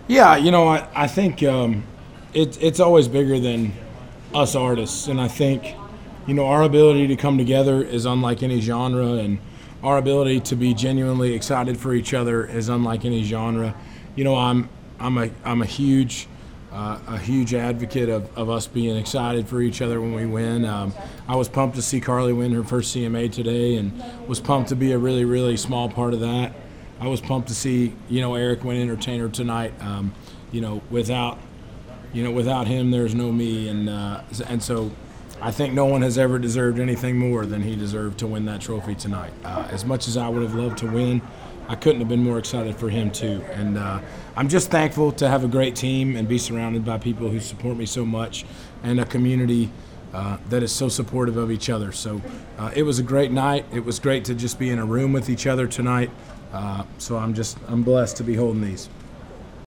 Yeah, I think it's always bigger than us artists, and I think our ability to come together is unlike any genre, and our ability to be genuinely excited for each other is unlike any genre. I'm a huge advocate of us being excited for each other when we win. I was pumped to see Carly win her first CMA today, and was pumped to be a really, really small part of that. I was pumped to see Eric win Entertainer tonight. Without without him, there's no me, and so I think no one has ever deserved anything more than he deserved to win that trophy tonight. As much as I would have loved to win, I couldn't have been more excited for him too. And I'm just thankful to have a great team and be surrounded by people who support me so much, and a community that is so supportive of each other. So it was a great night. It was great to just be in a room with each other tonight. So I'm blessed to be holding these.